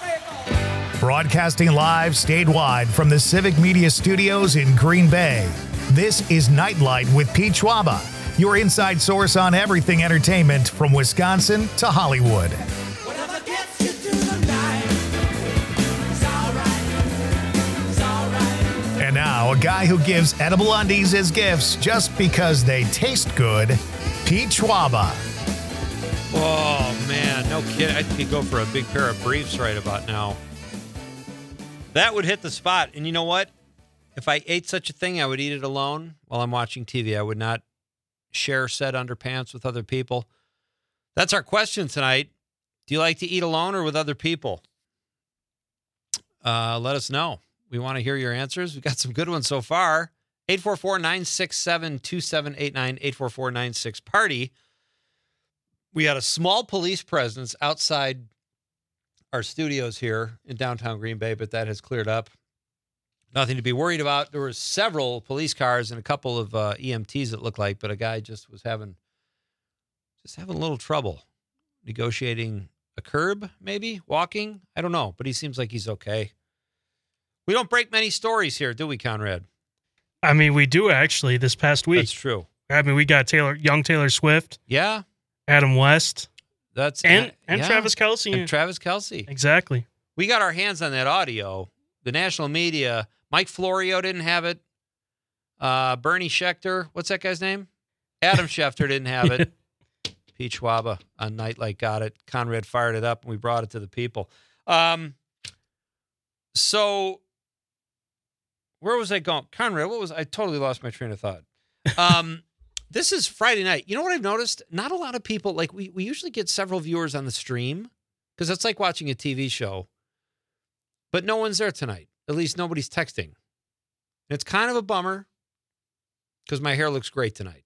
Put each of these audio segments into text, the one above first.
Broadcasting live statewide from the Civic Media Studios in Green Bay. This is Nightlight with Pete Schwaba, your inside source on everything entertainment from Wisconsin to Hollywood. And now, a guy who gives edible undies as gifts just because they taste good, Pete Schwaba. Oh, man, no kidding. I could go for a big pair of briefs right about now. That would hit the spot. And you know what? If I ate such a thing, I would eat it alone while I'm watching TV. I would not share said underpants with other people. That's our question tonight. Do you like to eat alone or with other people? Let us know. We want to hear your answers. We've got some good ones so far. 844-967-2789, 844-96-PARTY. We had a small police presence outside our studios here in downtown Green Bay, but that has cleared up. Nothing to be worried about. There were several police cars and a couple of EMTs, it looked like, but a guy just was having a little trouble negotiating a curb, maybe walking. I don't know, but he seems like he's okay. We don't break many stories here, do we, Conrad? I mean, we do actually this past week. That's true. I mean, we got young Taylor Swift. Yeah. Adam West. And yeah. Travis Kelce. And Travis Kelce. Exactly. We got our hands on that audio. The national media, Mike Florio didn't have it. Bernie Schechter, what's that guy's name? Adam Schefter didn't have it. Pete Schwaba on Nightlight got it. Conrad fired it up, and we brought it to the people. So where was I going? Conrad, I totally lost my train of thought. This is Friday night. You know what I've noticed? Not a lot of people, like we usually get several viewers on the stream because it's like watching a TV show, but no one's there tonight. At least nobody's texting. It's kind of a bummer because my hair looks great tonight.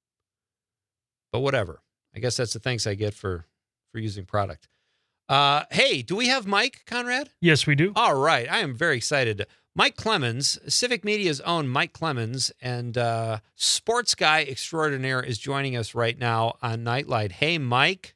But whatever. I guess that's the thanks I get for using product. Hey, do we have Mike, Conrad? Yes, we do. All right. I am very excited. Mike Clemens, Civic Media's own Mike Clemens, and sports guy extraordinaire is joining us right now on Nightlight. Hey, Mike.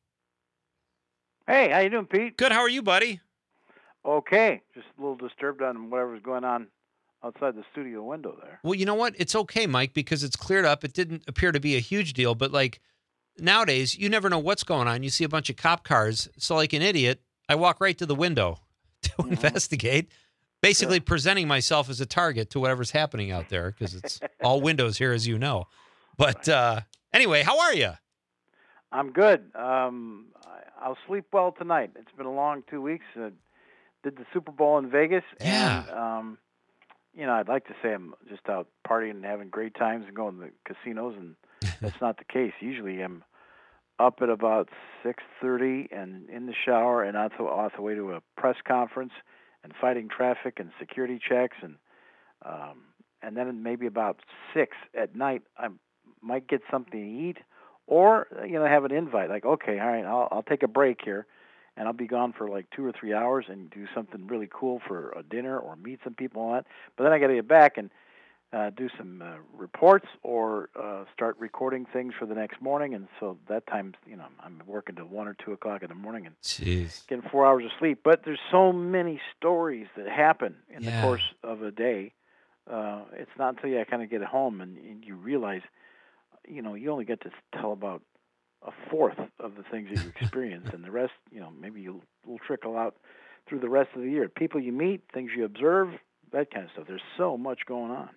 Hey, how you doing, Pete? Good. How are you, buddy? Okay. Just a little disturbed on whatever's going on outside the studio window there. Well, you know what? It's okay, Mike, because it's cleared up. It didn't appear to be a huge deal, but like nowadays, you never know what's going on. You see a bunch of cop cars. So like an idiot, I walk right to the window to investigate. Basically presenting myself as a target to whatever's happening out there because it's all windows here, as you know. But anyway, how are you? I'm good. I'll sleep well tonight. It's been a long 2 weeks. Did the Super Bowl in Vegas. Yeah. And, I'd like to say I'm just out partying and having great times and going to the casinos, and that's not the case. Usually I'm up at about 6:30 and in the shower and on the way to a press conference and fighting traffic and security checks, and then maybe about 6 at night I might get something to eat, or have an invite like, okay, all right, I'll take a break here, and I'll be gone for like 2 or 3 hours and do something really cool for a dinner or meet some people on that. But then I got to get back and do some reports or start recording things for the next morning, and so that time, I'm working till 1 or 2 o'clock in the morning and getting 4 hours of sleep. But there's so many stories that happen in the course of a day. It's not until you kind of get home and you realize, you only get to tell about a fourth of the things that you experienced, and the rest, maybe you'll trickle out through the rest of the year. People you meet, things you observe, that kind of stuff. There's so much going on.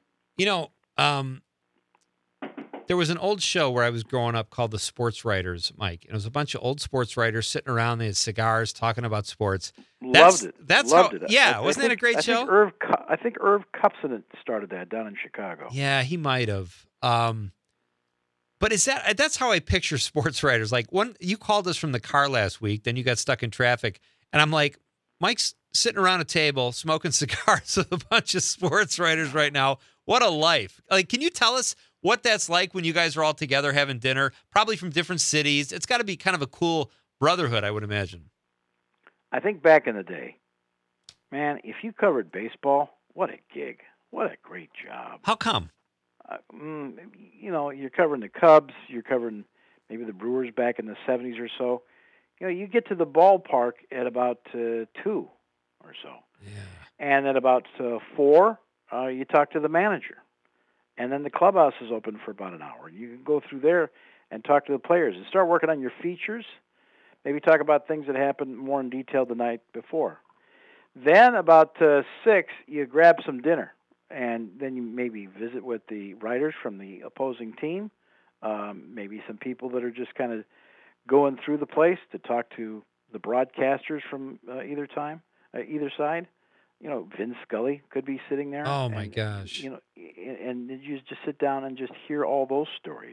There was an old show where I was growing up called The Sports Writers, Mike. And it was a bunch of old sports writers sitting around. They had cigars talking about sports. Loved it. Yeah, wasn't that a great show? I think Irv Kupson started that down in Chicago. Yeah, he might have. But that's how I picture sports writers. Like you called us from the car last week, then you got stuck in traffic. And I'm like, Mike's sitting around a table smoking cigars with a bunch of sports writers right now. What a life. Like, can you tell us what that's like when you guys are all together having dinner, probably from different cities? It's got to be kind of a cool brotherhood, I would imagine. I think back in the day, man, if you covered baseball, what a gig. What a great job. How come? You're covering the Cubs, you're covering maybe the Brewers back in the 70s or so. You get to the ballpark at about 2, or so. Yeah. And at about 4, you talk to the manager. And then the clubhouse is open for about an hour. You can go through there and talk to the players and start working on your features. Maybe talk about things that happened more in detail the night before. Then about 6, you grab some dinner. And then you maybe visit with the writers from the opposing team, maybe some people that are just kind of going through the place to talk to the broadcasters from either side. Vin Scully could be sitting there. Oh, my gosh. And you just sit down and just hear all those stories.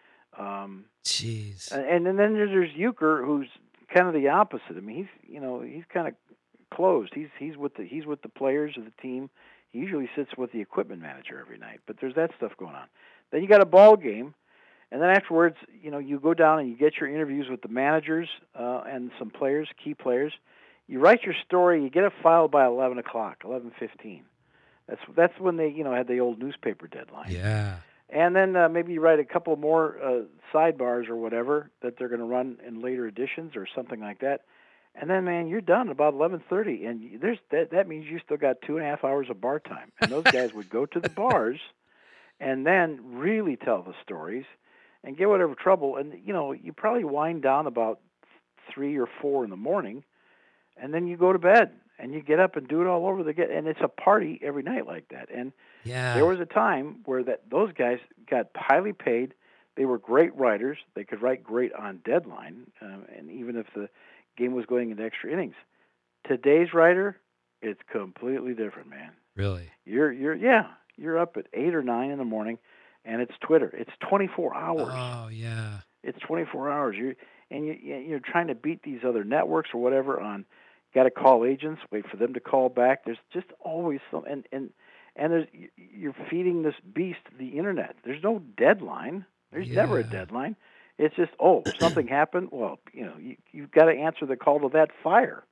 Jeez. And then there's Uecker, who's kind of the opposite. I mean, he's kind of closed. He's with the players of the team. He usually sits with the equipment manager every night. But there's that stuff going on. Then you got a ball game, and then afterwards, you go down and you get your interviews with the managers and some players, key players. You write your story. You get it filed by 11 o'clock, 11:15. That's when they had the old newspaper deadline. Yeah. And then maybe you write a couple more sidebars or whatever that they're going to run in later editions or something like that. And then, man, you're done about 11:30, and that means you still got 2.5 hours of bar time. And those guys would go to the bars and then really tell the stories and get whatever trouble. And, you probably wind down about 3 or 4 in the morning, and then you go to bed, and you get up and do it all over again. And it's a party every night like that. And there was a time where those guys got highly paid. They were great writers. They could write great on deadline, and even if the game was going into extra innings. Today's writer, it's completely different, man. Really? You're up at 8 or 9 in the morning, and it's Twitter. It's 24 hours. Oh, yeah. It's 24 hours. You're trying to beat these other networks or whatever on. Got to call agents, wait for them to call back. There's just always some, and you're feeding this beast the internet. There's no deadline. There's never a deadline. It's just, something happened. Well, you've got to answer the call to that fire.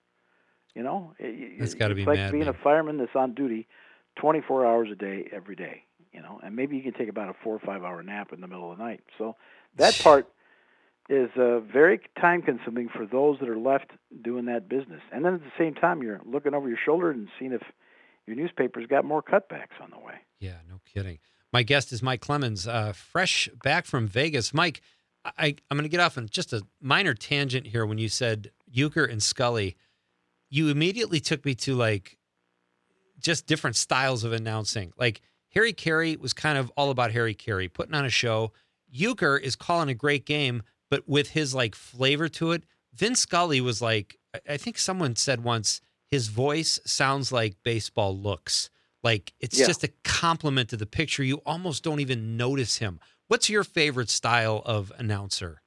That's got to be like mad, being man. a fireman that's on duty 24 hours a day, every day. And maybe you can take about a 4 or 5 hour nap in the middle of the night. So that part is very time-consuming for those that are left doing that business. And then at the same time, you're looking over your shoulder and seeing if your newspaper's got more cutbacks on the way. Yeah, no kidding. My guest is Mike Clemens, fresh back from Vegas. Mike, I'm going to get off on just a minor tangent here. When you said Uecker and Scully, you immediately took me to just different styles of announcing. Like Harry Carey was kind of all about Harry Carey, putting on a show. Uecker is calling a great game, but with his flavor to it. Vin Scully was I think someone said once, his voice sounds like baseball looks. It's just a compliment to the picture. You almost don't even notice him. What's your favorite style of announcer?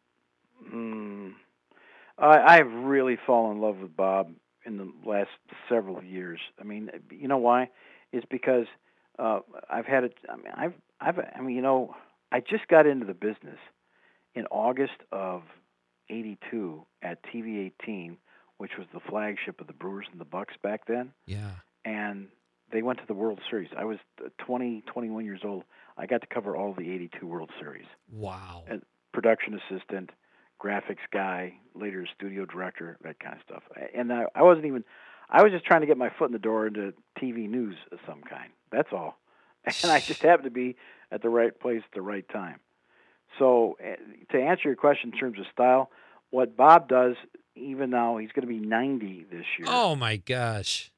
I've really fallen in love with Bob in the last several years. I mean, you know why? It's because I've had it. I just got into the business in August of '82 at TV18, which was the flagship of the Brewers and the Bucks back then. Yeah. And they went to the World Series. I was 21 years old. I got to cover all of the '82 World Series. Wow. And production assistant, graphics guy, later studio director, that kind of stuff. And I was just trying to get my foot in the door into TV news of some kind. That's all. And I just happened to be at the right place at the right time. So to answer your question in terms of style, what Bob does, even now, he's going to be 90 this year. Oh my gosh!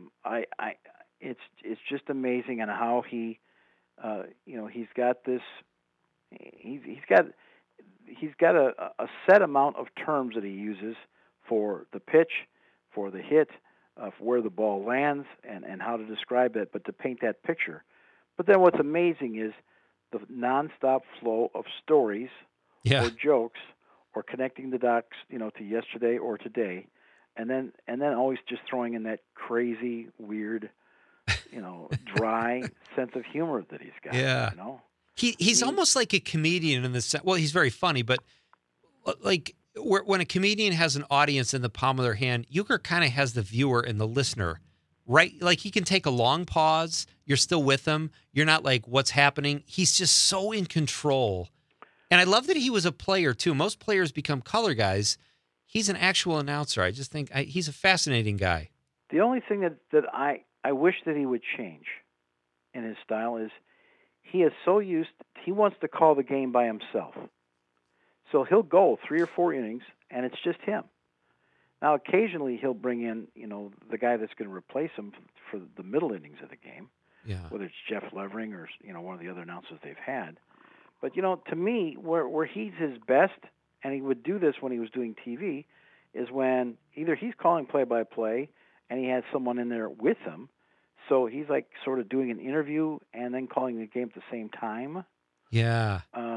It's just amazing on how he, he's got this. He's got a set amount of terms that he uses for the pitch, for the hit, for where the ball lands, and how to describe it, but to paint that picture. But then what's amazing is the nonstop flow of stories or jokes or connecting the dots, to yesterday or today, and then always just throwing in that crazy, weird, dry sense of humor that he's got. Yeah. He's almost like a comedian in the sense. Well, he's very funny, but when a comedian has an audience in the palm of their hand, Uecker kind of has the viewer and the listener, right? Like he can take a long pause. You're still with him. You're not like, what's happening? He's just so in control. And I love that he was a player too. Most players become color guys. He's an actual announcer. I just think he's a fascinating guy. The only thing that I wish that he would change in his style is he wants to call the game by himself. So he'll go 3 or 4 innings, and it's just him. Now, occasionally he'll bring in, the guy that's going to replace him for the middle innings of the game, whether it's Jeff Levering or, one of the other announcers they've had. But, to me, where he's his best, and he would do this when he was doing TV, is when either he's calling play-by-play and he has someone in there with him, so he's like sort of doing an interview and then calling the game at the same time. Yeah.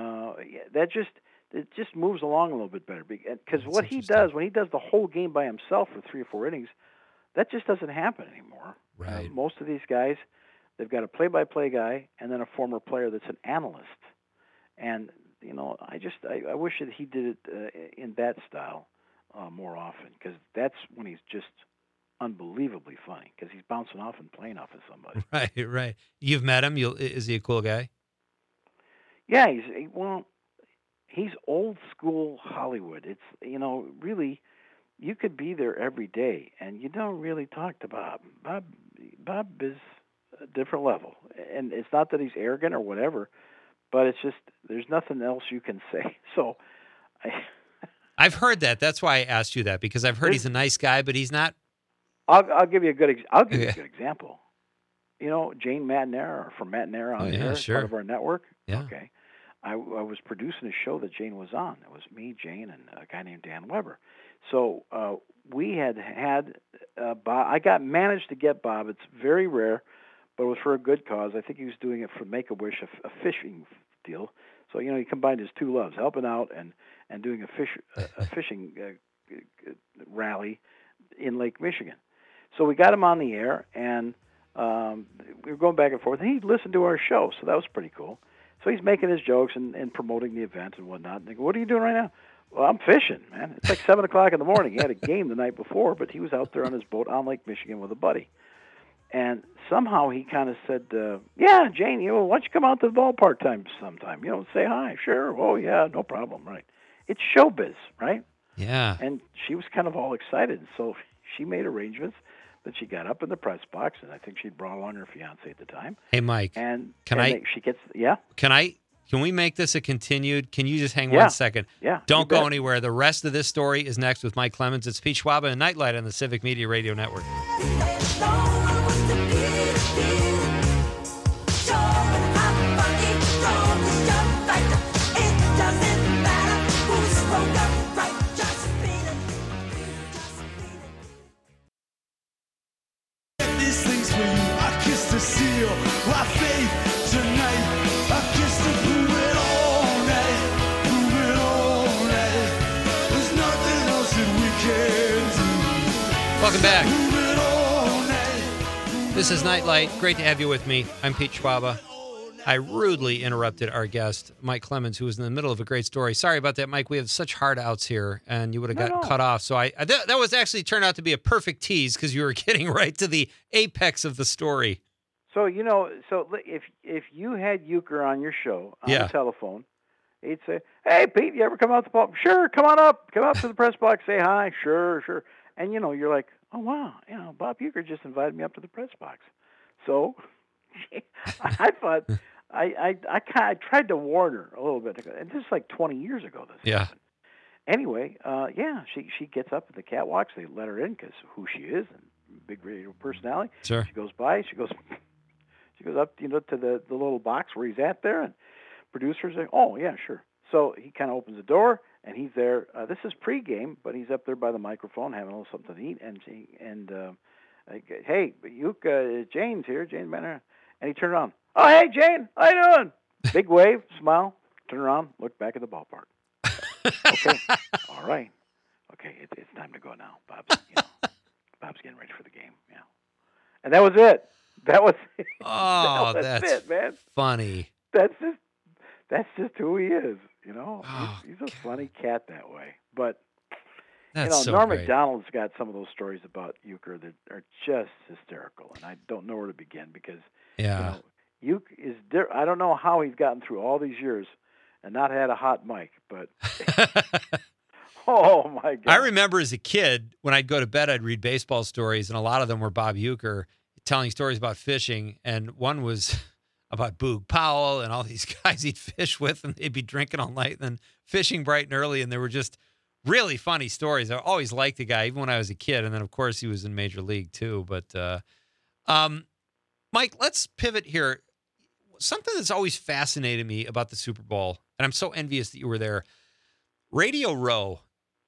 It just moves along a little bit better. Because what he does, when he does the whole game by himself for 3 or 4 innings, that just doesn't happen anymore. Right. Most of these guys, they've got a play-by-play guy and then a former player that's an analyst. And, I wish that he did it in that style more often, because that's when he's just unbelievably funny, because he's bouncing off and playing off of somebody. Right. You've met him. Is he a cool guy? Yeah, he's old school Hollywood. It's, really, you could be there every day, and you don't really talk to Bob. Bob is a different level. And it's not that he's arrogant or whatever, but it's just there's nothing else you can say. So I've heard that. That's why I asked you that, because I've heard he's a nice guy, but he's not. I'll give you a good example. Jane Matnera from Matnera on there, sure. part of our network. Yeah. Okay. I was producing a show that Jane was on. It was me, Jane, and a guy named Dan Weber. So we had Bob. I managed to get Bob. It's very rare, but it was for a good cause. I think he was doing it for Make-A-Wish, a fishing deal. So he combined his two loves, helping out and doing a fishing rally in Lake Michigan. So we got him on the air, and we were going back and forth. And he listened to our show, so that was pretty cool. So he's making his jokes and promoting the event and whatnot. And they go, "What are you doing right now?" "Well, I'm fishing, man. It's like 7 o'clock in the morning." He had a game the night before, but he was out there on his boat on Lake Michigan with a buddy. And somehow he kind of said, "Yeah, Jane, why don't you come out to the ballpark sometime? Say hi." "Sure. Oh, yeah, no problem." Right. It's showbiz, right? Yeah. And she was kind of all excited. So she made arrangements that she got up in the press box, and I think she'd brought along her fiance at the time. Hey, Mike. And she gets, Can we make this a continued? Can you just hang 1 second? Yeah. Don't go anywhere. The rest of this story is next with Mike Clemens. It's Pete Schwaba and Nightlight on the Civic Media Radio Network. Welcome back. This is Nightlight. Great to have you with me. I'm Pete Schwaba. I rudely interrupted our guest, Mike Clemens, who was in the middle of a great story. Sorry about that, Mike. We have such hard outs here, and you would have gotten cut off. So that was actually turned out to be a perfect tease, because you were getting right to the apex of the story. So if you had Euchre on your show on the telephone, he'd say, "Hey, Pete, you ever come out to the ball? Sure, come on up. Come out to the press box, say hi. Sure. And you're like, oh wow, Bob Euchre just invited me up to the press box. So I thought I tried to warn her a little bit, and this is like 20 years ago. This happened. Anyway, she gets up at the catwalks. They let her in because who she is and big radio personality. Sure. She goes by. She goes up, to the little box where he's at there, and producers say, "Oh yeah, sure." So he kind of opens the door, and he's there. This is pregame, but he's up there by the microphone having a little something to eat. "Hey, Jane's here, Jane Banner." And he turned around. "Oh, hey, Jane, how you doing?" Big wave, smile, turn around, look back at the ballpark. Okay, all right. Okay, it's time to go now. Bob's getting ready for the game. Yeah, and that was it. That was that's it, man. Funny. That's just who he is. He's a funny cat that way. But so Norm great. Macdonald's got some of those stories about Euchre that are just hysterical, and I don't know where to begin because Euchre is. I don't know how he's gotten through all these years and not had a hot mic, but Oh, my God. I remember as a kid, when I'd go to bed, I'd read baseball stories, and a lot of them were Bob Uecker telling stories about fishing, and one was about Boog Powell and all these guys he'd fish with, and they'd be drinking all night and then fishing bright and early, and they were just really funny stories. I always liked the guy, even when I was a kid, and then, of course, he was in Major League, too. But, Mike, let's pivot here. Something that's always fascinated me about the Super Bowl, and I'm so envious that you were there, Radio Row.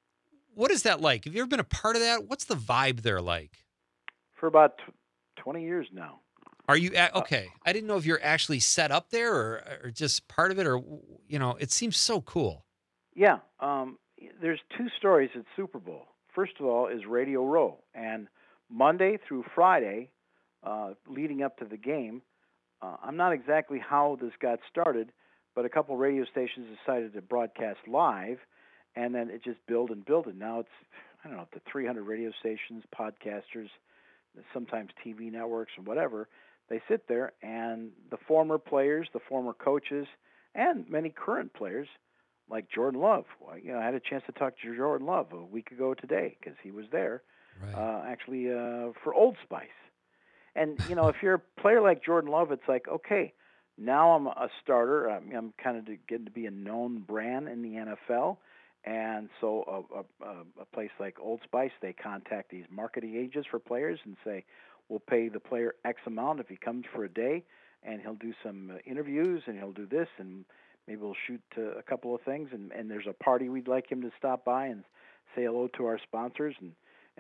What is that like? Have you ever been a part of that? What's the vibe there like? For about 20 years now. Are you okay? I didn't know if you're actually set up there or just part of it, or it seems so cool. Yeah, there's two stories at Super Bowl. First of all is Radio Row, and Monday through Friday, leading up to the game, I'm not exactly how this got started, but a couple radio stations decided to broadcast live, and then it just built and built. And now it's, I don't know, up to 300 radio stations, podcasters, sometimes TV networks and whatever. They sit there, and the former players, the former coaches, and many current players, like Jordan Love. I had a chance to talk to Jordan Love a week ago today because he was there, actually for Old Spice. And, if you're a player like Jordan Love, it's like, okay, now I'm a starter. I'm kind of getting to be a known brand in the NFL. And so a place like Old Spice, they contact these marketing agents for players and say, we'll pay the player X amount if he comes for a day, and he'll do some interviews, and he'll do this, and maybe we'll shoot a couple of things, and there's a party we'd like him to stop by and say hello to our sponsors and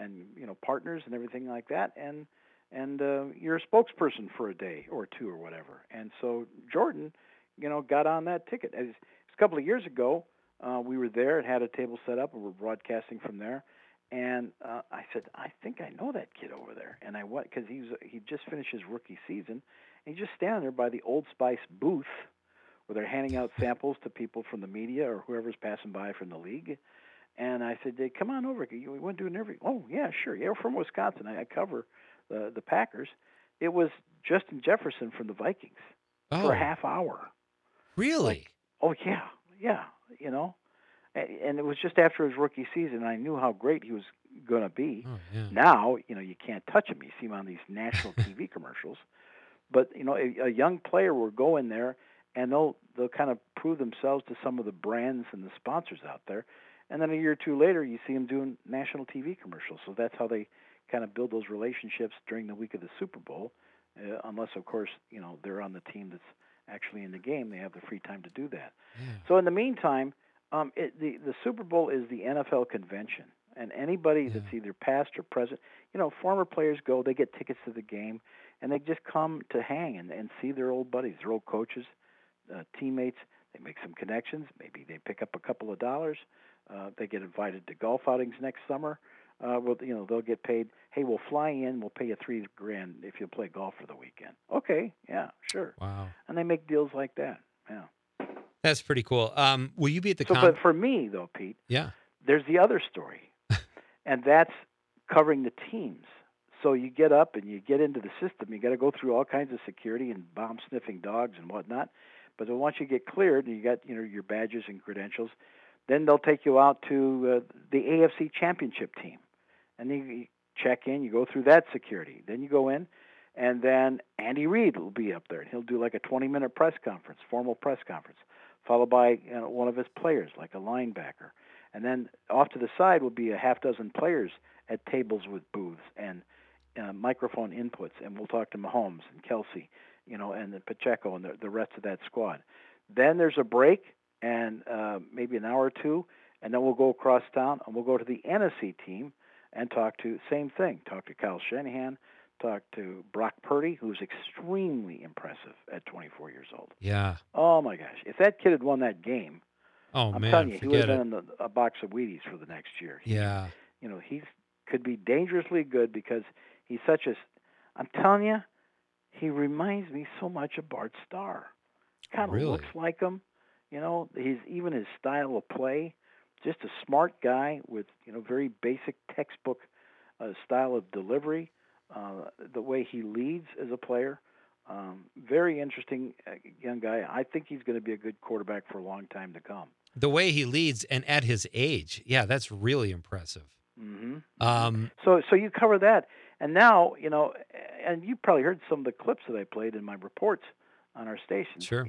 partners and everything like that. And you're a spokesperson for a day or two or whatever. And so Jordan, got on that ticket. It was a couple of years ago. We were there and had a table set up, and we're broadcasting from there. And I said, I think I know that kid over there. And I went because he just finished his rookie season, and he's just standing there by the Old Spice booth where they're handing out samples to people from the media or whoever's passing by from the league. And I said, hey, come on over. We want to do an interview. Oh, yeah, sure. Yeah, we're from Wisconsin. I cover the Packers. It was Justin Jefferson from the Vikings for a half hour. Really? Yeah. And it was just after his rookie season. I knew how great he was going to be. Oh, yeah. Now, you can't touch him. You see him on these national TV commercials. But, a young player will go in there, and they'll kind of prove themselves to some of the brands and the sponsors out there. And then a year or two later, you see them doing national TV commercials. So that's how they kind of build those relationships during the week of the Super Bowl, unless, of course, they're on the team that's actually in the game. They have the free time to do that. Yeah. So in the meantime, the Super Bowl is the NFL convention, and anybody that's either past or present, former players go, they get tickets to the game, and they just come to hang and see their old buddies, their old coaches, teammates. They make some connections. Maybe they pick up a couple of dollars. They get invited to golf outings next summer. They'll get paid. Hey, we'll fly in. We'll pay you $3,000 if you play golf for the weekend. Okay, yeah, sure. Wow. And they make deals like that. Yeah. That's pretty cool. Will you be at the But for me, though, Pete, there's the other story, and that's covering the teams. So you get up and you get into the system. You got to go through all kinds of security and bomb-sniffing dogs and whatnot. But then once you get cleared and you got your badges and credentials, then they'll take you out to the AFC Championship team. And then you check in, you go through that security. Then you go in, and then Andy Reid will be up there. And he'll do like a 20-minute press conference, formal press conference, followed by one of his players, like a linebacker. And then off to the side will be a half dozen players at tables with booths and microphone inputs. And we'll talk to Mahomes and Kelsey, and then Pacheco and the rest of that squad. Then there's a break and maybe an hour or two, and then we'll go across town and we'll go to the NFC team and talk to Kyle Shanahan, talk to Brock Purdy, who's extremely impressive at 24 years old. Yeah. Oh my gosh, if that kid had won that game, I'm telling you, he would have been in a box of Wheaties for the next year. He could be dangerously good because he's I'm telling you, he reminds me so much of Bart Starr. Kind of looks like him. Even his style of play, just a smart guy with, very basic textbook style of delivery, the way he leads as a player. Very interesting young guy. I think he's going to be a good quarterback for a long time to come. The way he leads and at his age. Yeah, that's really impressive. Mm-hmm. So you cover that. And now, and you probably heard some of the clips that I played in my reports on our station. Sure.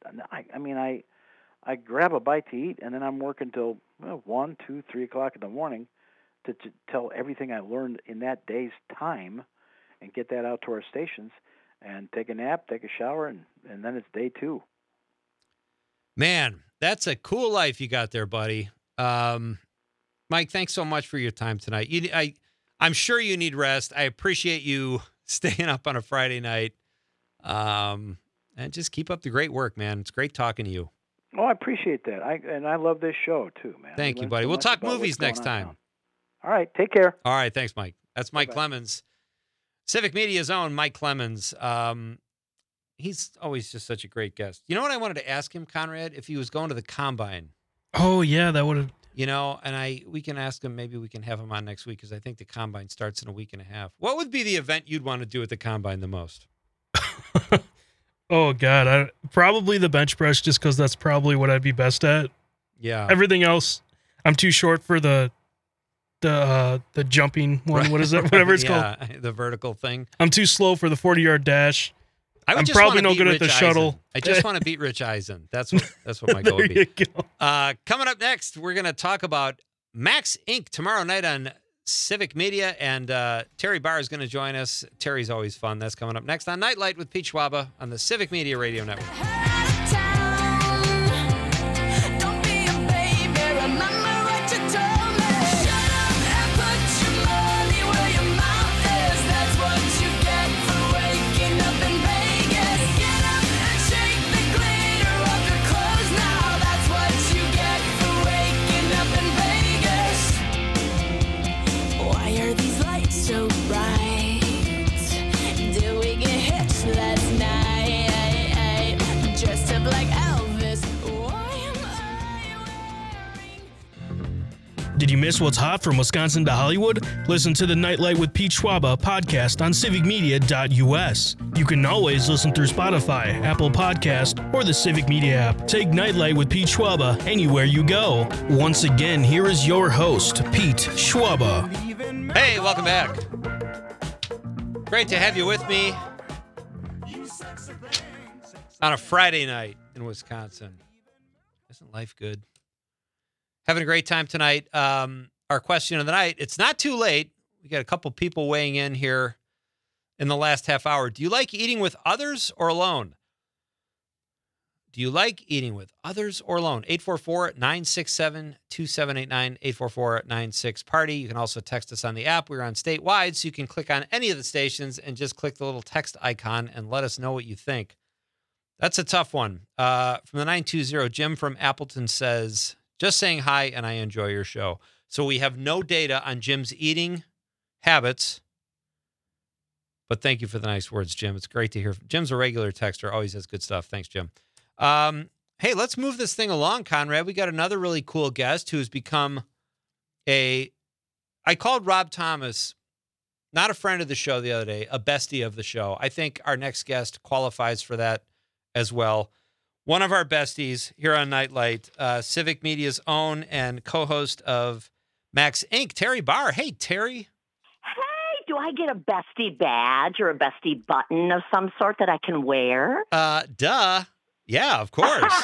I grab a bite to eat, and then I'm working till 1, 2, 3 o'clock in the morning to tell everything I learned in that day's time and get that out to our stations and take a nap, take a shower, and then it's day 2. Man, that's a cool life you got there, buddy. Mike, thanks so much for your time tonight. I'm sure you need rest. I appreciate you staying up on a Friday night. And just keep up the great work, man. It's great talking to you. Oh, I appreciate that. I love this show, too, man. Thank you, buddy. We'll talk movies next time. All right. Take care. All right. Thanks, Mike. That's Mike Bye-bye. Clemens. Civic Media's own Mike Clemens. He's always just such a great guest. You know what I wanted to ask him, Conrad? If he was going to the Combine. Oh, yeah, that would have. And we can ask him, maybe we can have him on next week because I think the Combine starts in a week and a half. What would be the event you'd want to do at the Combine the most? Oh, God. Probably the bench press just because that's probably what I'd be best at. Yeah. Everything else, I'm too short for the jumping one. Right. What is that? Whatever it's called. Yeah, the vertical thing. I'm too slow for the 40-yard dash. I'm probably no good at the shuttle. I just want to beat Rich Eisen. That's what my goal would be. There you go. Coming up next, we're going to talk about Max Inc. tomorrow night on Civic Media, and Terry Barr is going to join us. Terry's always fun. That's coming up next on Nightlight with Pete Schwaba on the Civic Media Radio Network. Did you miss what's hot from Wisconsin to Hollywood? Listen to the Nightlight with Pete Schwaba podcast on civicmedia.us. You can always listen through Spotify, Apple Podcast, or the Civic Media app. Take Nightlight with Pete Schwaba anywhere you go. Once again, here is your host, Pete Schwaba. Hey, welcome back. Great to have you with me on a Friday night in Wisconsin. Isn't life good? Having a great time tonight. Our question of the night, it's not too late. We got a couple people weighing in here in the last half hour. Do you like eating with others or alone? Do you like eating with others or alone? 844-967-2789, 844-96-PARTY. You can also text us on the app. We're on statewide, so you can click on any of the stations and just click the little text icon and let us know what you think. That's a tough one. From the 920, Jim from Appleton says, just saying hi, and I enjoy your show. So we have no data on Jim's eating habits, but thank you for the nice words, Jim. It's great to hear. Jim's a regular texter, always has good stuff. Thanks, Jim. Hey, let's move this thing along, Conrad. We got another really cool guest who's become I called Rob Thomas, not a friend of the show the other day, a bestie of the show. I think our next guest qualifies for that as well. One of our besties here on Nightlight, Civic Media's own and co-host of Max Inc., Terry Barr. Hey, Terry. Hey, do I get a bestie badge or a bestie button of some sort that I can wear? Duh. Yeah, of course.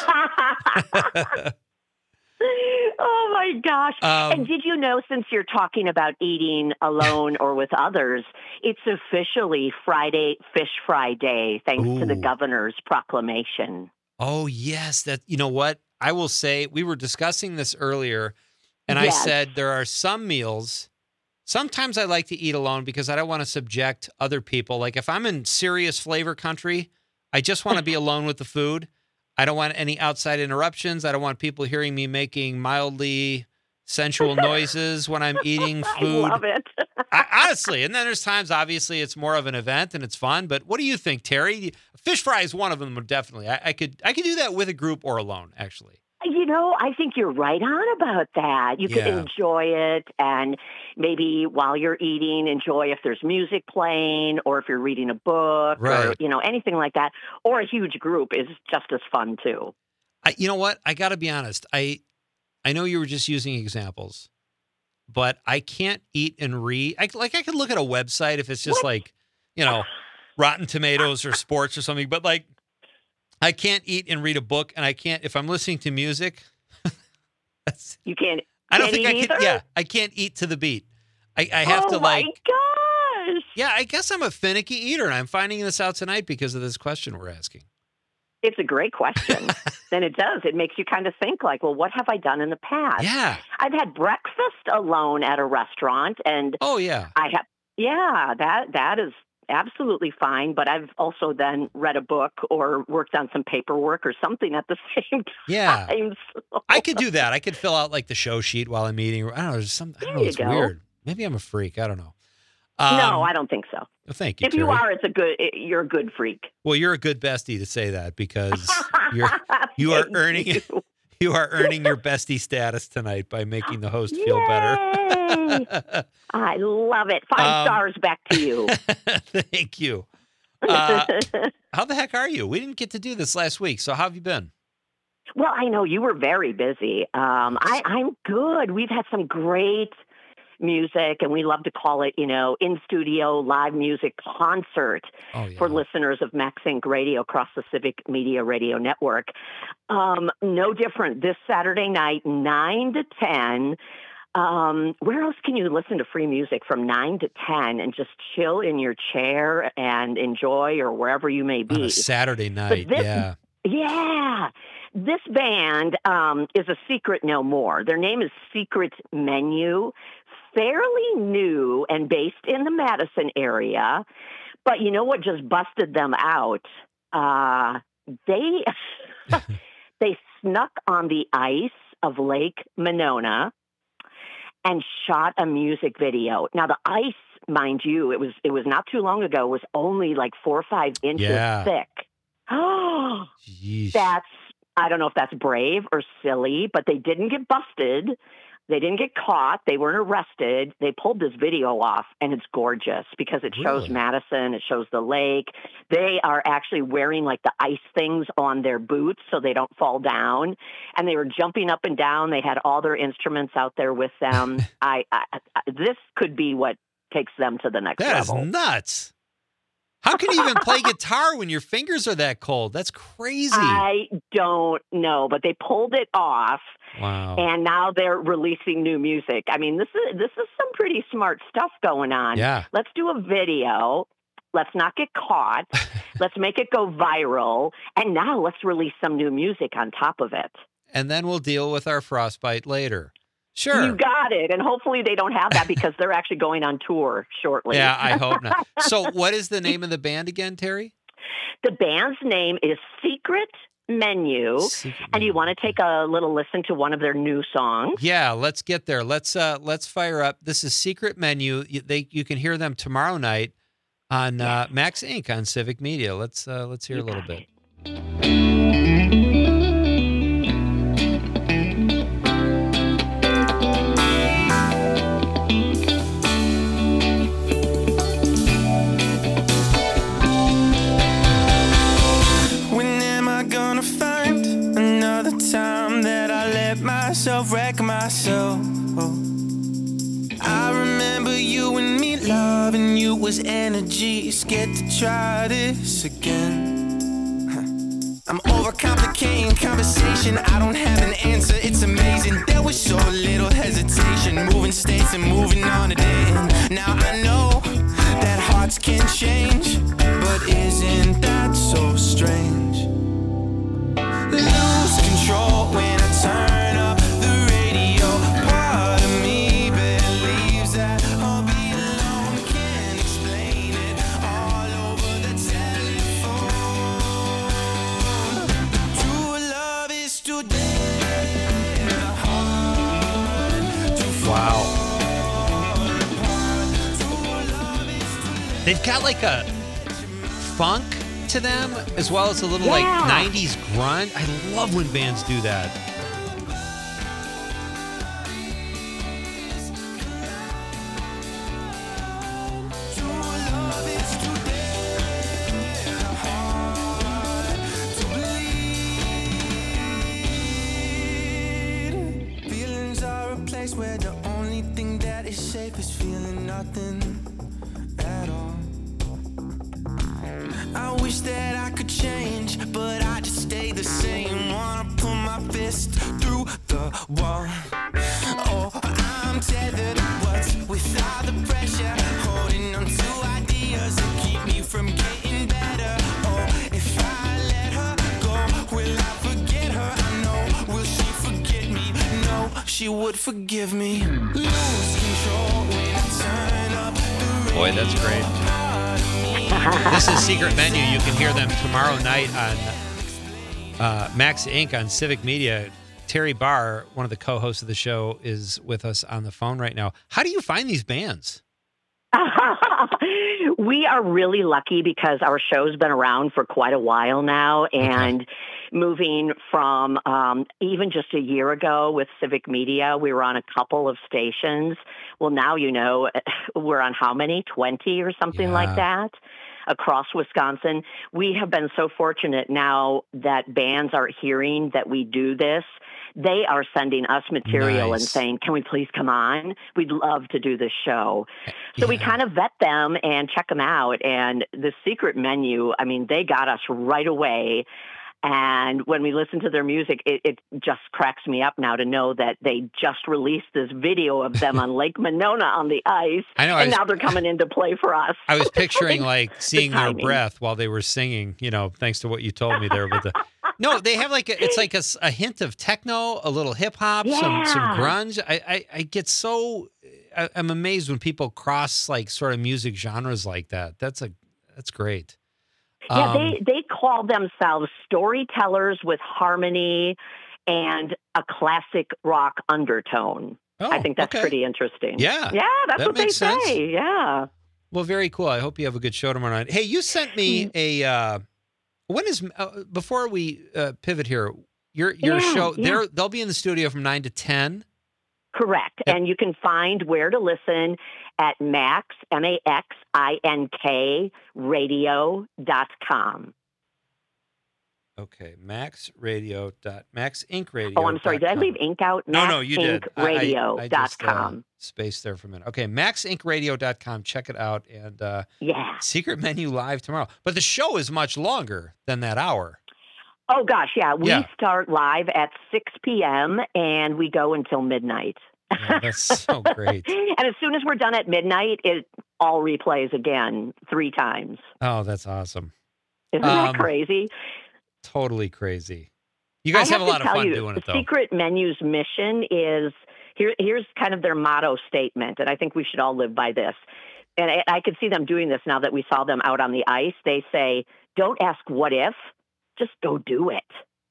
Oh, my gosh. And did you know, since you're talking about eating alone or with others, it's officially Fish Fry Day, thanks to the governor's proclamation. Oh, yes. That, you know what? I will say, we were discussing this earlier, and I said there are some meals. Sometimes I like to eat alone because I don't want to subject other people. Like if I'm in serious flavor country, I just want to be alone with the food. I don't want any outside interruptions. I don't want people hearing me making mildly sensual noises when I'm eating food. I love it. Honestly. And then there's times, obviously, it's more of an event and it's fun. But what do you think, Terry? Fish fry is one of them, definitely. I could do that with a group or alone, actually. You know, I think you're right on about that. You can enjoy it, and maybe while you're eating, enjoy if there's music playing or if you're reading a book or, anything like that. Or a huge group is just as fun, too. You know what? I got to be honest. I know you were just using examples, but I can't eat and read. I could look at a website if it's just like, Rotten Tomatoes or sports or something, but like I can't eat and read a book, and I can't, if I'm listening to music. You can't. I don't think I either? can. Yeah, I can't eat to the beat. I have to like. Oh my gosh! Yeah, I guess I'm a finicky eater, and I'm finding this out tonight because of this question we're asking. It's a great question. Then it does. It makes you kind of think like, well, what have I done in the past? Yeah. I've had breakfast alone at a restaurant, and oh yeah, I have. Yeah, that is absolutely fine. But I've also then read a book or worked on some paperwork or something at the same time. Yeah. So. I could do that. I could fill out like the show sheet while I'm eating. I don't know. There's something. I don't know. It's weird. Maybe I'm a freak. I don't know. No, I don't think so. Well, thank you. If you are, you're a good freak. Well, you're a good bestie to say that because you are earning your bestie status tonight by making the host feel better. I love it. 5 stars back to you. Thank you. How the heck are you? We didn't get to do this last week, so how have you been? Well, I know you were very busy. I'm good. We've had some great music, and we love to call it, in studio live music concert for listeners of Max Inc. Radio across the Civic Media Radio Network. No different this Saturday night, 9 to 10. Where else can you listen to free music from 9 to 10 and just chill in your chair and enjoy, or wherever you may be? On a Saturday night, yeah. Yeah. This band is a secret no more. Their name is Secret Menu. Fairly new and based in the Madison area. But you know what just busted them out? They snuck on the ice of Lake Monona and shot a music video. Now, the ice, mind you, it was not too long ago, was only like 4 or 5 inches thick. Oh, I don't know if that's brave or silly, but they didn't get busted. They didn't get caught. They weren't arrested. They pulled this video off, and it's gorgeous because it shows Madison. It shows the lake. They are actually wearing like the ice things on their boots so they don't fall down. And they were jumping up and down. They had all their instruments out there with them. This could be what takes them to the next level. That is nuts. How can you even play guitar when your fingers are that cold? That's crazy. I don't know, but they pulled it off. Wow. And now they're releasing new music. I mean, this is some pretty smart stuff going on. Yeah. Let's do a video. Let's not get caught. Let's make it go viral. And now let's release some new music on top of it. And then we'll deal with our frostbite later. Sure. You got it. And hopefully they don't have that because they're actually going on tour shortly. Yeah, I hope not. So what is the name of the band again, Terry? The band's name is Secret Menu. And you want to take a little listen to one of their new songs? Yeah, let's get there. Let's fire up. This is Secret Menu. You can hear them tomorrow night on Max Inc. on Civic Media. Let's hear a little bit. Wreck myself. I remember you and me loving you was energy. Scared to try this again. I'm overcomplicating conversation. I don't have an answer. It's amazing. There was so little hesitation. Moving states and moving on a day. Now I know that hearts can change, but isn't that so strange? Lose control when I turn up the radio. Part of me believes that I'll be alone. Can't explain it all over the telephone. True love is today. Wow. They've got like a funk to them as well as a little like 90s grunt. I love when bands do that. nothing at all. I wish that I could change, but I just stay the same. Wanna put my fist through the wall. Oh, I'm tethered. What's with all the pressure? Holding on to ideas that keep me from getting better. Oh, if I let her go, will I forget her? I know. Will she forget me? No, she would forgive me. Lose control when I turn up the Boy, that's great. This is Secret Menu. You can hear them tomorrow night on Max Inc. on Civic Media. Terry Barr, one of the co-hosts of the show, is with us on the phone right now. How do you find these bands? We are really lucky because our show's been around for quite a while now, and moving from even just a year ago with Civic Media, we were on a couple of stations. Well, now, you know, we're on how many? 20 or something like that across Wisconsin. We have been so fortunate now that bands are hearing that we do this. They are sending us material and saying, can we please come on? We'd love to do this show. So we kind of vet them and check them out. And the Secret Menu, I mean, they got us right away. And when we listen to their music, it just cracks me up now to know that they just released this video of them on Lake Monona on the ice. I know. And now they're coming into play for us. I was picturing like seeing their breath while they were singing, you know, thanks to what you told me there. But no, they have like it's like a hint of techno, a little hip hop, some grunge. I get so I'm amazed when people cross like sort of music genres like that. That's great. Yeah, they call themselves storytellers with harmony and a classic rock undertone. Oh, I think that's pretty interesting. Yeah. Yeah, that's what they sense. say. Yeah. Well, very cool. I hope you have a good show tomorrow night. Hey, you sent me when is before we pivot here, your show, they'll be in the studio from 9 to 10. Correct. And you can find where to listen at Max, MAXINK, radio.com. Okay, Maxinc Radio. Oh, I'm sorry. Did I leave ink out? No, you did. Radio.com. Space there for a minute. Okay, maxincradio.com. Check it out. And Secret Menu live tomorrow. But the show is much longer than that hour. Oh, gosh, yeah. We start live at 6 p.m. and we go until midnight. Yeah, that's so great. And as soon as we're done at midnight, it all replays again 3 times. Oh, that's awesome. Isn't that crazy? Totally crazy. You guys have a lot of fun doing it, though. Secret Menu's mission is, here's kind of their motto statement, and I think we should all live by this. And I could see them doing this now that we saw them out on the ice. They say, don't ask what if, just go do it.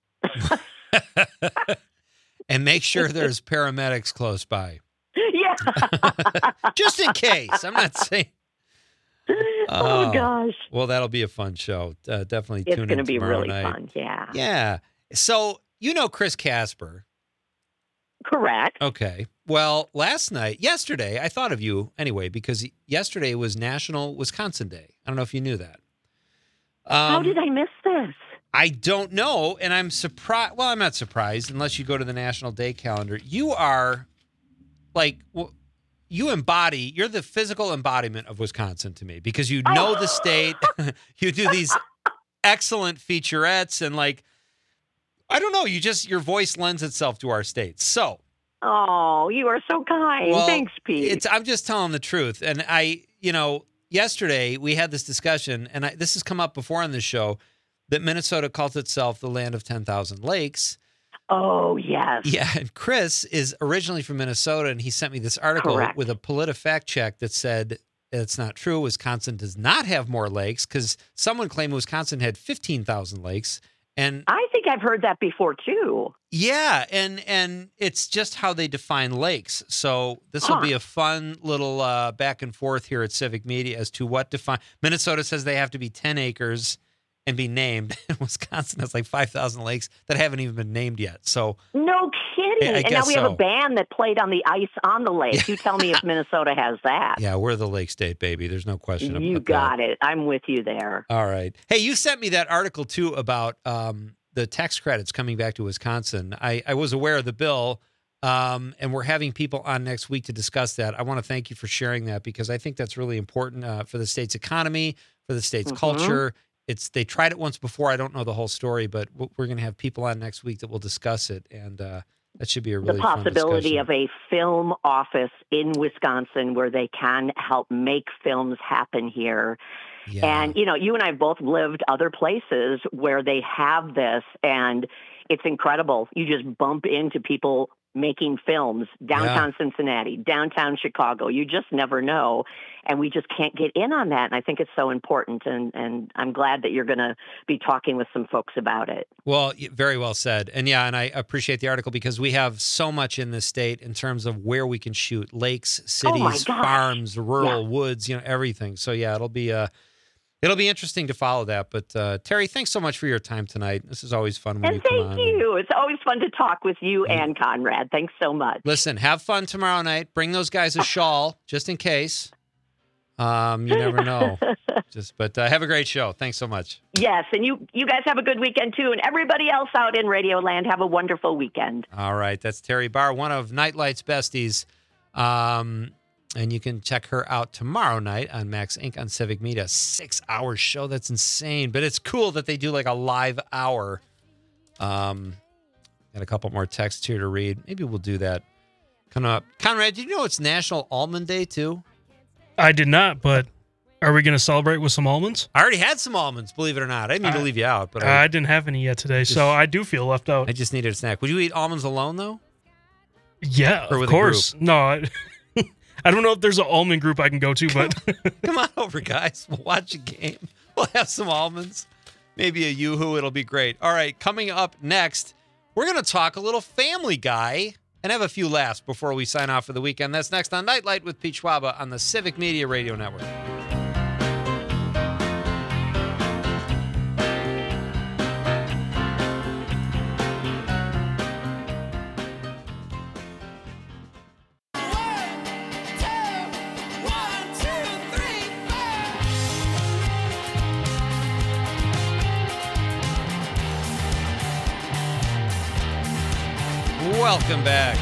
And make sure there's paramedics close by. Yeah. Just in case. I'm not saying. Oh, gosh. Well, that'll be a fun show. Definitely it's tune in tomorrow night. It's going to be really fun, yeah. Yeah. So, you know Chris Casper. Correct. Okay. Well, yesterday, I thought of you anyway, because yesterday was National Wisconsin Day. I don't know if you knew that. How did I miss this? I don't know, and I'm surprised. Well, I'm not surprised unless you go to the National Day calendar. You are like, you're the physical embodiment of Wisconsin to me because you know the state. You do these excellent featurettes and like, I don't know, your voice lends itself to our state. So. Oh, you are so kind. Well, thanks, Pete. I'm just telling the truth. And yesterday we had this discussion, and this has come up before on this show, that Minnesota calls itself the land of 10,000 lakes. Oh, yes. Yeah, and Chris is originally from Minnesota, and he sent me this article with a PolitiFact check that said it's not true. Wisconsin does not have more lakes because someone claimed Wisconsin had 15,000 lakes. And I think I've heard that before, too. Yeah, and it's just how they define lakes. So this will be a fun little back and forth here at Civic Media as to what define. Minnesota says they have to be 10 acres and be named. Wisconsin has like 5,000 lakes that haven't even been named yet. So no kidding. And now we have a band that played on the ice on the lake. You tell me if Minnesota has that. Yeah, we're the lake state, baby. There's no question about that. You got it. I'm with you there. All right. Hey, you sent me that article too about the tax credits coming back to Wisconsin. I was aware of the bill. And we're having people on next week to discuss that. I want to thank you for sharing that because I think that's really important for the state's economy, for the state's culture. They tried it once before. I don't know the whole story, but we're going to have people on next week that will discuss it. And that should be a really fun discussion. The possibility of a film office in Wisconsin where they can help make films happen here. Yeah. And, you and I both lived other places where they have this, and it's incredible. You just bump into people making films downtown Cincinnati, downtown Chicago. You just never know. And we just can't get in on that. And I think it's so important. And I'm glad that you're going to be talking with some folks about it. Well, very well said. And and I appreciate the article because we have so much in this state in terms of where we can shoot: lakes, cities, farms, rural woods, everything. So it'll be interesting to follow that. But Terry, thanks so much for your time tonight. This is always fun when you come on. And thank you. It's always fun to talk with you and Conrad. Thanks so much. Listen, have fun tomorrow night. Bring those guys a shawl just in case. You never know. But have a great show. Thanks so much. Yes, and you guys have a good weekend too. And everybody else out in Radio Land, have a wonderful weekend. All right. That's Terry Barr, one of Nightlight's besties. And you can check her out tomorrow night on Max Inc. on Civic Media. 6-hour show. That's insane. But it's cool that they do like a live hour. Got a couple more texts here to read. Maybe we'll do that coming up. Conrad, did you know it's National Almond Day too? I did not, but are we going to celebrate with some almonds? I already had some almonds, believe it or not. I didn't mean to leave you out. But I didn't have any yet today, so I do feel left out. I just needed a snack. Would you eat almonds alone, though? Yeah, of course. No, I don't know if there's an almond group I can go to, but... Come on over, guys. We'll watch a game. We'll have some almonds. Maybe a Yoo-hoo. It'll be great. All right, coming up next, we're going to talk a little Family Guy and have a few laughs before we sign off for the weekend. That's next on Nightlight with Pete Schwaba on the Civic Media Radio Network. Welcome back.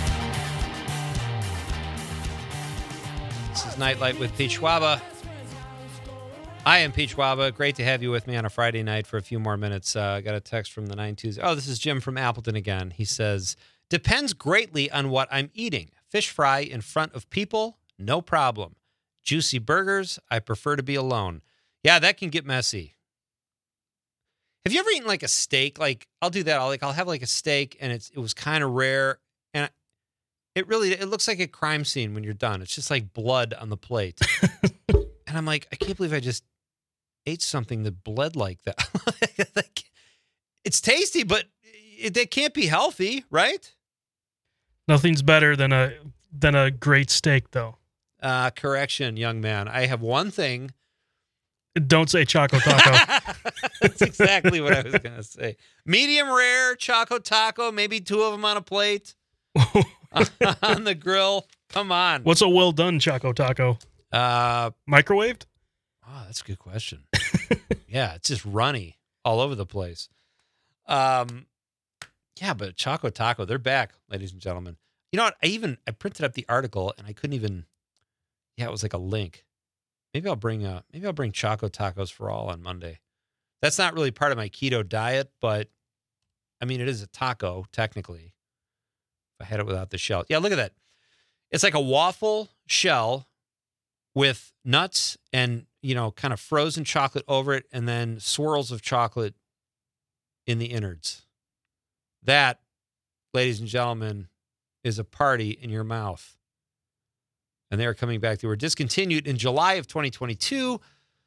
This is Nightlight with Pete Schwaba. I am Pete Schwaba. Great to have you with me on a Friday night for a few more minutes. I got a text from the 920s. Oh, this is Jim from Appleton again. He says, depends greatly on what I'm eating. Fish fry in front of people, no problem. Juicy burgers, I prefer to be alone. Yeah, that can get messy. Have you ever eaten like a steak? Like I'll do that. I'll have like a steak and it was kind of rare. And it looks like a crime scene when you're done. It's just like blood on the plate. And I'm like, I can't believe I just ate something that bled like that. It's tasty, but it can't be healthy, right? Nothing's better than a great steak though. Correction, young man. I have one thing. Don't say Choco Taco. That's exactly what I was going to say. Medium rare Choco Taco, maybe 2 of them on a plate on the grill. Come on. What's a well done Choco Taco? Microwaved? Oh, that's a good question. Yeah, it's just runny all over the place. Yeah, but Choco Taco, they're back, ladies and gentlemen. You know what? I printed up the article and I couldn't even. Yeah, it was like a link. Maybe I'll bring Choco Tacos for all on Monday. That's not really part of my keto diet, but I mean, it is a taco technically. If I had it without the shell. Yeah, look at that. It's like a waffle shell with nuts and, kind of frozen chocolate over it and then swirls of chocolate in the innards. That, ladies and gentlemen, is a party in your mouth. And they are coming back. They were discontinued in July of 2022.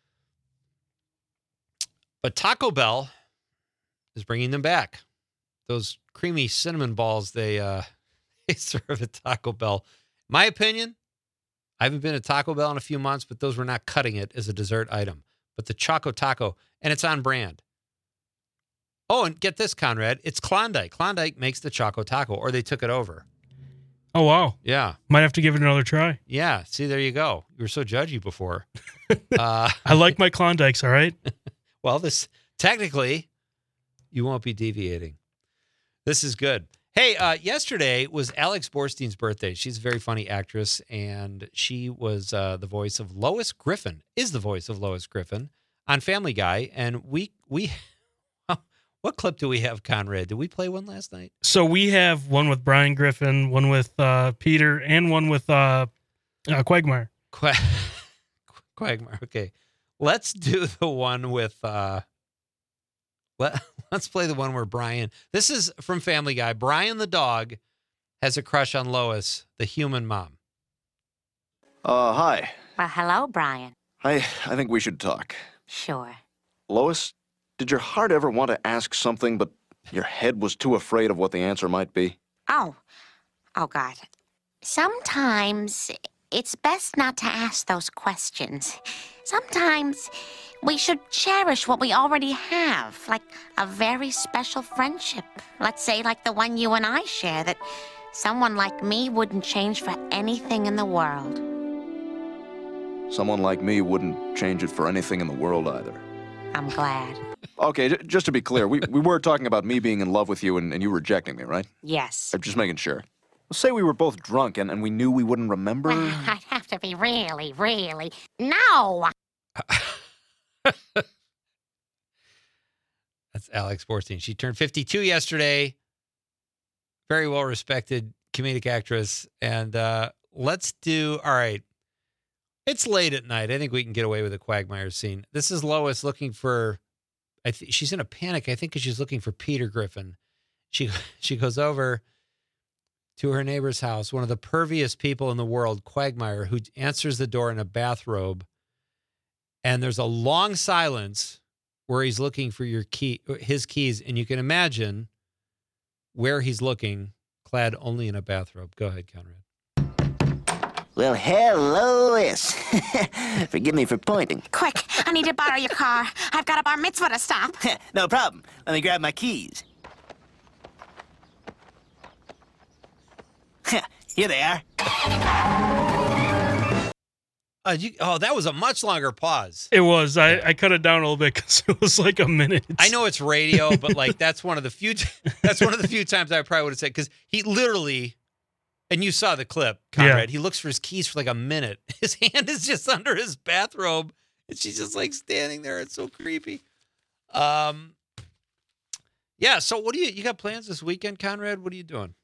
But Taco Bell is bringing them back. Those creamy cinnamon balls they serve at Taco Bell. My opinion, I haven't been to Taco Bell in a few months, but those were not cutting it as a dessert item. But the Choco Taco, and it's on brand. Oh, and get this, Conrad. It's Klondike. Klondike makes the Choco Taco, or they took it over. Oh, wow. Yeah. Might have to give it another try. Yeah. See, there you go. You were so judgy before. I like my Klondikes, all right? Well, technically, you won't be deviating. This is good. Hey, yesterday was Alex Borstein's birthday. She's a very funny actress, and she was the voice of Lois Griffin, is the voice of Lois Griffin on Family Guy. And we what clip do we have, Conrad? Did we play one last night? So we have one with Brian Griffin, one with Peter, and one with Quagmire. Quagmire. Okay, let's do the one with. Let's play the one where Brian. This is from Family Guy. Brian the dog has a crush on Lois, the human mom. Hi. Well, hello, Brian. I think we should talk. Sure. Lois, did your heart ever want to ask something, but your head was too afraid of what the answer might be? Oh, God. Sometimes it's best not to ask those questions. Sometimes we should cherish what we already have, like a very special friendship. Let's say like the one you and I share, that someone like me wouldn't change for anything in the world. Someone like me wouldn't change it for anything in the world either. I'm glad. Okay, just to be clear, we were talking about me being in love with you and you rejecting me, right? Yes. I'm just making sure. Say we were both drunk and we knew we wouldn't remember. Well, I'd have to be really, really... No! That's Alex Borstein. She turned 52 yesterday. Very well-respected comedic actress. And let's do... All right. It's late at night. I think we can get away with a Quagmire scene. This is Lois looking for... she's in a panic, I think, because she's looking for Peter Griffin. She goes over to her neighbor's house, one of the perviest people in the world, Quagmire, who answers the door in a bathrobe. And there's a long silence where he's looking for his keys. And you can imagine where he's looking, clad only in a bathrobe. Go ahead, Conrad. Well, hello, Lois. Forgive me for pointing. Quick, I need to borrow your car. I've got a bar mitzvah to stop. No problem. Let me grab my keys. Here they are. That was a much longer pause. It was. I cut it down a little bit because it was like a minute. I know it's radio, but like that's one of the few times I probably would have said, because he literally, and you saw the clip, Conrad. Yeah. He looks for his keys for like a minute. His hand is just under his bathrobe, and she's just like standing there. It's so creepy. Yeah. So what do you got plans this weekend, Conrad? What are you doing?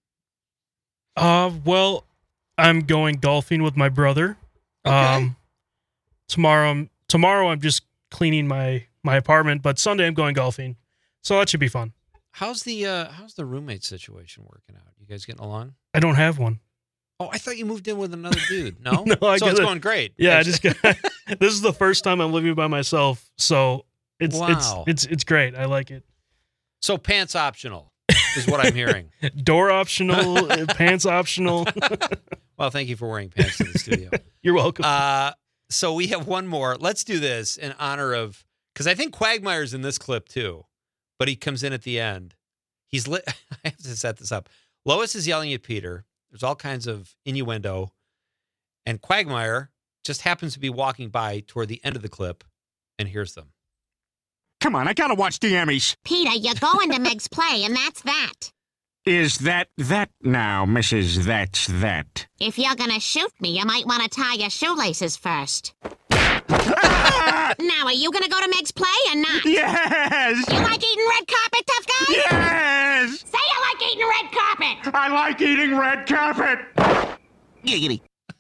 Well, I'm going golfing with my brother. Okay. Tomorrow I'm just cleaning my apartment, but Sunday I'm going golfing. So that should be fun. How's the roommate situation working out? You guys getting along? I don't have one. Oh, I thought you moved in with another dude. No? No, so it's going great. Yeah, this is the first time I'm living by myself, so it's great. I like it. So pants optional is what I'm hearing. Door optional, pants optional. Well, thank you for wearing pants in the studio. You're welcome. So we have one more. Let's do this in honor of, because I think Quagmire's in this clip too, but he comes in at the end. I have to set this up. Lois is yelling at Peter. There's all kinds of innuendo. And Quagmire just happens to be walking by toward the end of the clip and hears them. Come on, I gotta watch the Emmys. Peter, you're going to Meg's play, and that's that. Is that now, Mrs. That's that? If you're gonna shoot me, you might want to tie your shoelaces first. Now, are you gonna go to Meg's play or not? Yes! You like eating red carpet, tough guy? Yes! Say you like eating red carpet! I like eating red carpet! Giggity.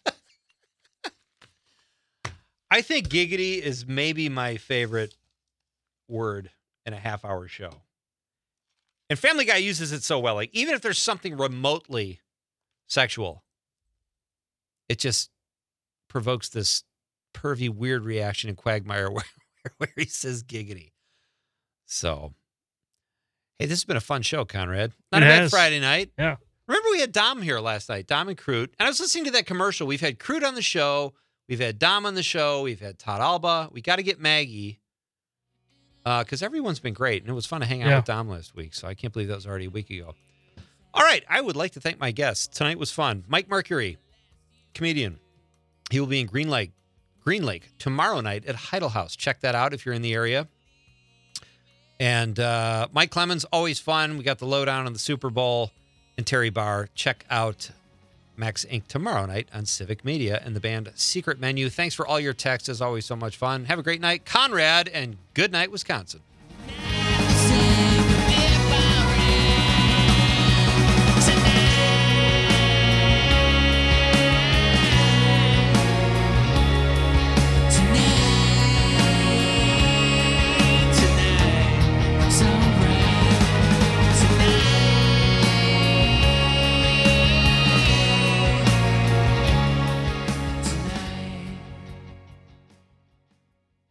I think giggity is maybe my favorite word in a half-hour show. And Family Guy uses it so well. Like, even if there's something remotely sexual, it just provokes this pervy, weird reaction in Quagmire where he says giggity. So, hey, this has been a fun show, Conrad. Not a bad Friday night. Yeah. Remember we had Dom here last night, Dom and Crute. And I was listening to that commercial. We've had Crute on the show. We've had Dom on the show. We've had Todd Alba. We got to get Maggie. Because everyone's been great, and it was fun to hang out with Dom last week, so I can't believe that was already a week ago. All right, I would like to thank my guests. Tonight was fun. Mike Mercury, comedian. He will be in Green Lake tomorrow night at Heidel House. Check that out if you're in the area. And Mike Clemens, always fun. We got the lowdown on the Super Bowl. and Terry Barr. Check out Max Inc. tomorrow night on Civic Media and the band Secret Menu. Thanks for all your texts. As always, so much fun. Have a great night, Conrad, and good night, Wisconsin.